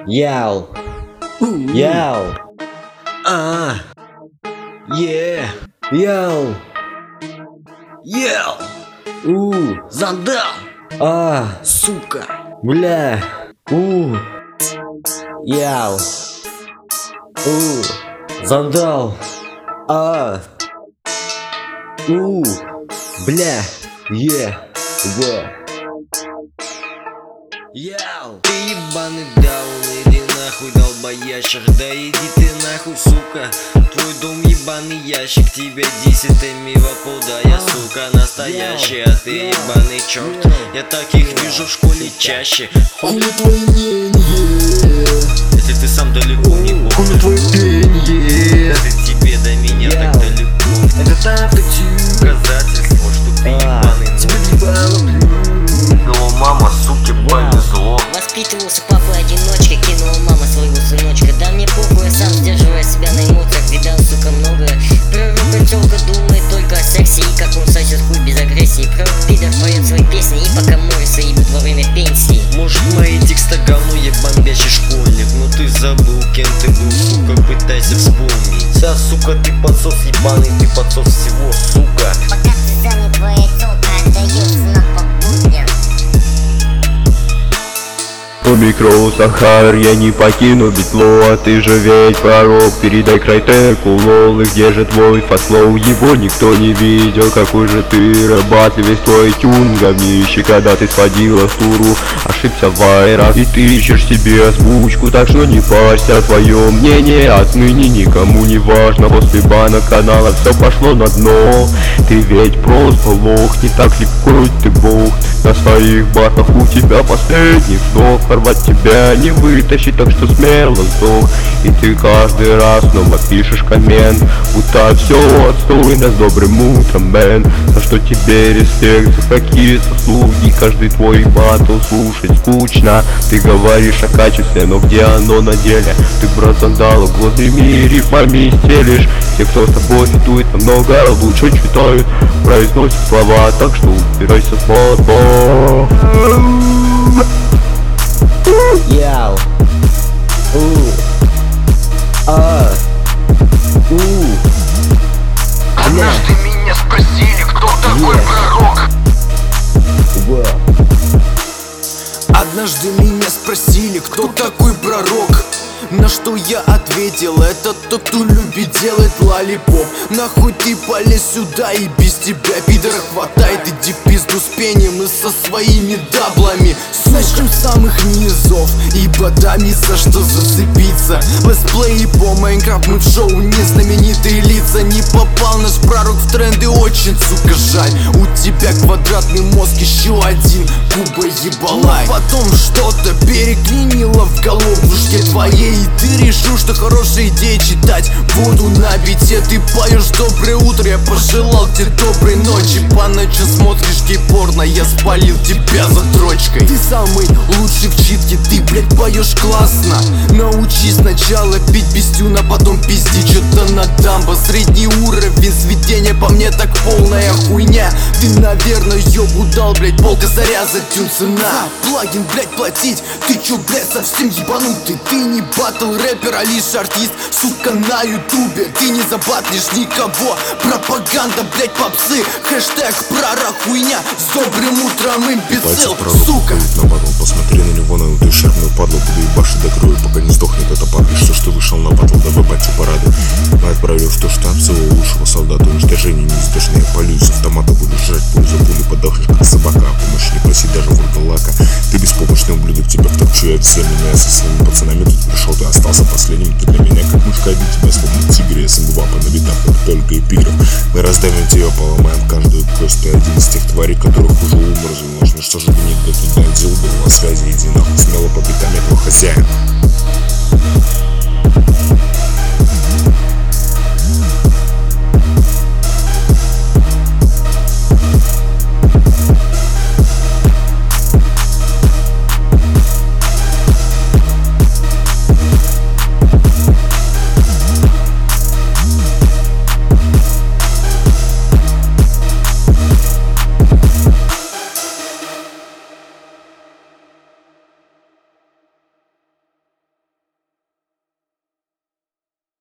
Яу. Яу. Яу. Зандал, сука. Бля. Яу. Зандал. Бля. Яу. Ты ебаный даун, иди нахуй, долбоящик. Да иди ты нахуй, сука. Твой дом ебаный ящик, тебе десятыми вопу, да я, сука, настоящий. А ты ебаный черт, я таких вижу в школе чаще. Хули твои мнения, если ты сам далеко не бог. хули твои пение, если тебе до меня так далеко. это так Доказательство, что ты ебаный. тебе ебало. Но мама, суке, повезло. Воспитывался папой одиночкой, кинула мама своего сыночка. Да мне похуй, я сам сдерживая себя на эмоциях. Видал, сука, многое. Пророка тёлка думает только о сексе и как он сосет хуй без агрессии. Пророк пидор поет свои песни и пока Морриса ебут во время пенсии. Может, мои тексты говно, я бомбящий школьник. Но ты забыл, кем ты был, сука, пытайся вспомнить. Да, сука, ты подсос ебаный, ты подсос всего, сука. Пока ты занят, твоя тёлка отдаётся нам по будням. Микро Сахар, я не покину битло, а ты же ведь пророк. Передай крайтеку, лол, и где же твой фаслоу? Его никто не видел, какой же ты рыбак, весь твой тюн говнище, когда ты сходила в туру, ошибся в аэрах, и ты ищешь себе озвучку, так что не парься, твое мнение отныне никому не важно. После бана канала все пошло на дно, ты ведь просто лох, не так легко ты бог. На своих батах у тебя последний вздох, порвать тебя не вытащить, так что смело сдох. И ты каждый раз снова пишешь коммент, будто все отстойно, с добрым утром, мэн. За что тебе респект, за какие заслуги, каждый твой батл слушать скучно. Ты говоришь о качестве, но где оно на деле? Ты брат Зандала, глазными рифмами стелишь. Те, кто с тобой фитует, намного лучше читают, произносят слова, так что убирайся с молотом. Яу. Однажды меня спросили, кто такой пророк. Однажды меня спросили, кто такой пророк. На что я ответил, это тот, кто любит делать лалипоп. Нахуй ты полез сюда, и без тебя пидора хватает. Иди в пизду с пением и со своими даблами. Начнем с самых низов, ибо там есть за что зацепиться. Летсплеи по Майнкрафт, мы в шоу не знаменитые лица. Не попал наш пророк в тренды, очень, сука, жаль. У тебя квадратный мозг, еще один куба ебалай. Но потом что-то переклинило в головушке твоей, и ты решил, что хорошая идея читать буду на бите. Ты поешь доброе утро, я пожелал тебе доброй ночи. По ночам смотришь гей-порно, я спалил тебя за дрочкой. Ты самый лучший в читке, ты, блядь, поешь классно. Научись сначала пить без тюна, потом пиздить что-то на дамбо. Средний уровень сведения, по мне так полная хуйня. Ты, наверное, ёбу дал, блядь, пол косаря за тюн цена. Плагин, блядь, платить, ты чё, блядь, совсем ебанутый? Ты не батл рэпер, а лишь артист, сука, на ютубе. Ты не забатлишь никого, пропаганда, блядь, попсы. Хэштег пророк хуйня, с добрым утром имбецил, сука. На батл, посмотри на него, на эту ущербную падлу. Буду ебашить до крови, пока не сдохнет эта падла. Все, что вышел на батл, давай батю порадуй. Мы отправил в то штаб своего лучшего солдата. Уничтожение неизбежное, полюсь с автомата. Буду жрать пулю за пулю, подохнешь как собака. Помощь не проси даже вурдалака. Ты беспомощный ублюдок, тебя втопчу я всеми. Но я со своими пацанами тут пришел, ты остался последним. Ты для меня как мышка, обид тебя словно тигр. Я СМ2 по набитах, как только эпиграф. Мы раздавим тебя, поломаем каждую кость. Ты один из тех тварей, которых уже умер. Ну что же ты не туда делал, был на связи, иди нахуй смело по пятам этого хозяина.